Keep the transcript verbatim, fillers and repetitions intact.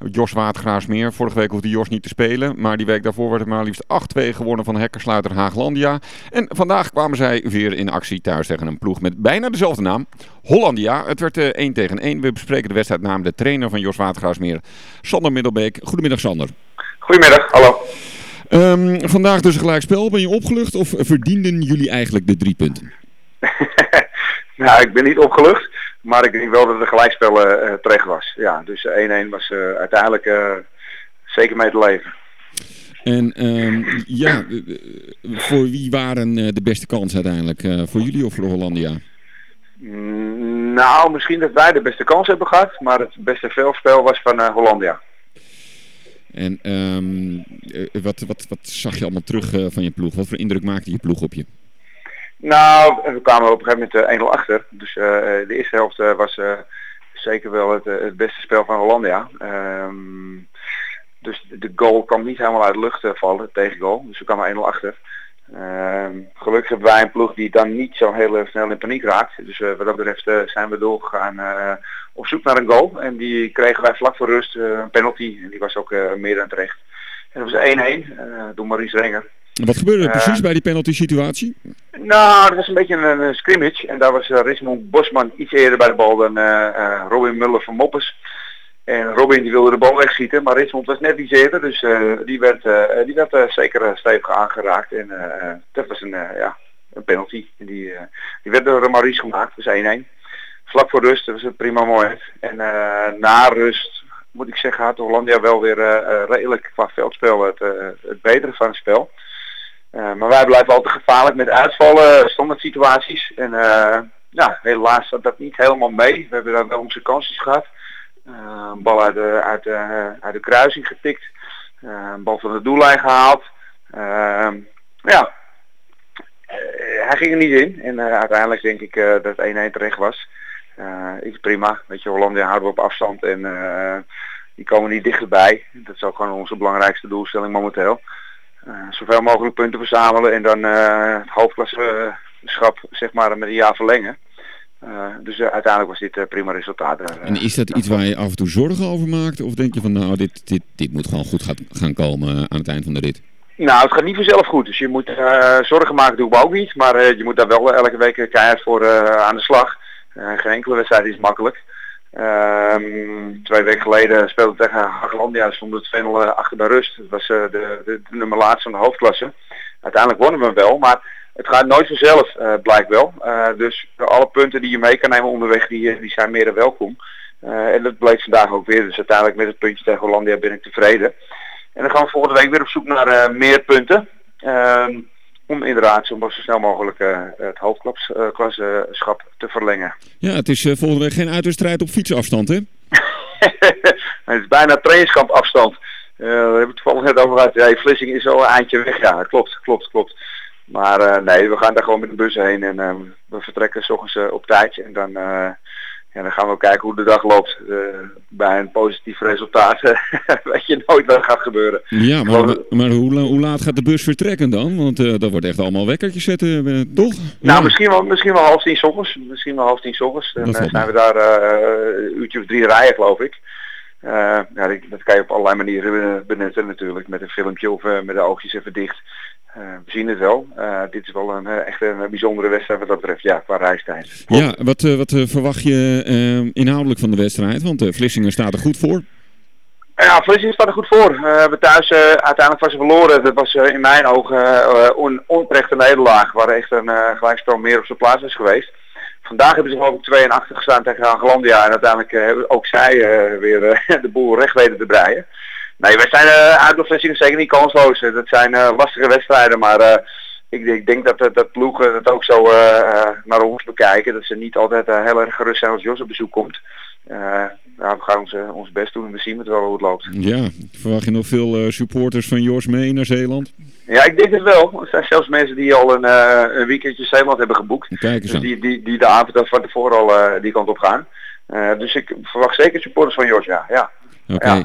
Jos Watergraafsmeer. Vorige week hoefde Jos niet te spelen, maar die week daarvoor werd het maar liefst acht twee gewonnen van hekkersluiter Haaglandia. En vandaag kwamen zij weer in actie thuis tegen een ploeg met bijna dezelfde naam, Hollandia. Het werd uh, één tegen één. We bespreken de wedstrijd namens de trainer van Jos Watergraafsmeer, Sander Middelbeek. Goedemiddag, Sander. Goedemiddag, hallo. Um, vandaag dus een gelijkspel. Ben je opgelucht of verdienden jullie eigenlijk de drie punten? Nou, ik ben niet opgelucht, maar ik denk wel dat het een gelijkspel uh, terecht was. Ja, dus één-één was uh, uiteindelijk uh, zeker mee te leven. En um, ja, voor wie waren uh, de beste kansen uiteindelijk? Uh, voor jullie of voor Hollandia? Mm, nou, misschien dat wij de beste kans hebben gehad, maar het beste veldspel was van uh, Hollandia. En um, wat, wat, wat zag je allemaal terug uh, van je ploeg? Wat voor indruk maakte je ploeg op je? Nou, we kwamen op een gegeven moment uh, één nul achter. Dus uh, de eerste helft uh, was uh, zeker wel het, uh, het beste spel van Hollandia. Um, dus de goal kwam niet helemaal uit de lucht uh, vallen, het tegengoal. Dus we kwamen één nul achter. Um, gelukkig hebben wij een ploeg die dan niet zo heel uh, snel in paniek raakt. Dus uh, wat dat betreft uh, zijn we doorgegaan uh, op zoek naar een goal. En die kregen wij vlak voor rust, uh, een penalty. En die was ook uh, meer dan terecht. En dat was één-één uh, door Maurice Renger. Wat gebeurde er uh, precies bij die penalty situatie? Nou, dat was een beetje een, een scrimmage. En daar was uh, Rismond Bosman iets eerder bij de bal dan uh, uh, Robin Muller van Moppes. En Robin die wilde de bal wegschieten, maar Rismond was net iets eerder. Dus uh, die werd, uh, die werd uh, zeker uh, stevig aangeraakt. En uh, dat was een, uh, ja, een penalty. En die, uh, die werd door Maurice gemaakt, dus één-één. Vlak voor rust, dat was het prima mooi. En uh, na rust, moet ik zeggen, had Hollandia wel weer uh, uh, redelijk qua veldspel het, uh, het betere van het spel. Uh, maar wij blijven altijd gevaarlijk met uitvallen, standaard situaties. En uh, ja, helaas zat dat niet helemaal mee. We hebben daar wel onze kansjes gehad. Uh, een bal uit de, uit, de, uit de kruising getikt. Uh, een bal van de doellijn gehaald. Uh, ja, uh, hij ging er niet in. En uh, uiteindelijk denk ik uh, dat één-één terecht was. Uh, is prima. Weet je, Hollandia houden we op afstand en uh, die komen niet dichterbij. Dat is ook gewoon onze belangrijkste doelstelling momenteel. Uh, zoveel mogelijk punten verzamelen en dan uh, het hoofdklasseschap zeg maar met een jaar verlengen. Uh, dus uh, uiteindelijk was dit uh, prima resultaat. Uh, en is dat iets waar je af en toe zorgen over maakt? Of denk je van nou, dit, dit, dit moet gewoon goed gaan komen aan het eind van de rit? Nou, het gaat niet vanzelf goed. Dus je moet uh, zorgen maken, doe ik ook niet. Maar uh, je moet daar wel elke week keihard voor uh, aan de slag. Uh, geen enkele wedstrijd is makkelijk. Um, twee weken geleden speelde we tegen Haaglandia, stonden we twee nul achter bij rust. Dat was uh, de, de, de nummer laatste van de hoofdklasse. Uiteindelijk wonnen we hem wel, maar het gaat nooit vanzelf, uh, blijkt wel. Uh, dus alle punten die je mee kan nemen onderweg, die, die zijn meer dan welkom. Uh, en dat bleek vandaag ook weer. Dus uiteindelijk met het puntje tegen Hollandia ben ik tevreden. En dan gaan we volgende week weer op zoek naar uh, meer punten. Uh, om inderdaad zo snel mogelijk uh, het hoofdklasseschap te verlengen. Ja, het is uh, volgende week geen uitwedstrijd op fietsafstand, hè? Het is bijna trainingskampafstand. Uh, daar hebben we het toevallig net over gehad. Ja, Vlissingen is al een eindje weg. Ja, klopt, klopt, klopt. Maar uh, nee, we gaan daar gewoon met de bus heen en uh, we vertrekken 's ochtends uh, op tijd. En dan, uh, ja, dan gaan we kijken hoe de dag loopt. Uh, bij een positief resultaat weet je nooit wat er gaat gebeuren. Ja, maar, maar, maar hoe, hoe laat gaat de bus vertrekken dan? Want uh, dat wordt echt allemaal wekkertjes zetten, uh, toch? Nou, ja. misschien, wel, misschien wel half tien 's ochtends. Misschien wel half tien 's ochtends. Dan uh, zijn me. we daar uh, een uurtje of drie rijden, geloof ik. Uh, ja, dat kan je op allerlei manieren benutten natuurlijk. Met een filmpje of uh, met de oogjes even dicht. Uh, we zien het wel. Uh, dit is wel een uh, echt een bijzondere wedstrijd wat dat betreft, ja, qua reistijd. Klopt. Ja, wat, uh, wat uh, verwacht je uh, inhoudelijk van de wedstrijd? Want uh, Vlissingen staat er goed voor. Ja, Vlissingen staat er goed voor. Uh, we hebben thuis uh, uiteindelijk was ze verloren. Dat was uh, in mijn ogen uh, een onterechte nederlaag, waar echt een uh, gelijkspel meer op zijn plaats is geweest. Vandaag hebben ze geloof ik twee en achter gestaan tegen Haaglandia en uiteindelijk uh, hebben ook zij uh, weer uh, de boel recht weten te breien. Nee, wij zijn uh, uit de Vlissingen zeker niet kansloos. Dat zijn uh, lastige wedstrijden, maar uh, ik, ik denk dat, dat ploegen dat ook zo uh, uh, naar ons bekijken. Dat ze niet altijd uh, heel erg gerust zijn als Jos op bezoek komt. Uh, nou, we gaan ons, uh, ons best doen en we zien het wel hoe het loopt. Ja, verwacht je nog veel uh, supporters van Jos mee naar Zeeland? Ja, ik denk het wel. Er zijn zelfs mensen die al een, uh, een weekendje Zeeland hebben geboekt. Kijk eens aan. Dus die, die, die de avond van tevoren al uh, die kant op gaan. Uh, dus ik verwacht zeker supporters van Jos, ja. ja. Oké. Okay. Ja.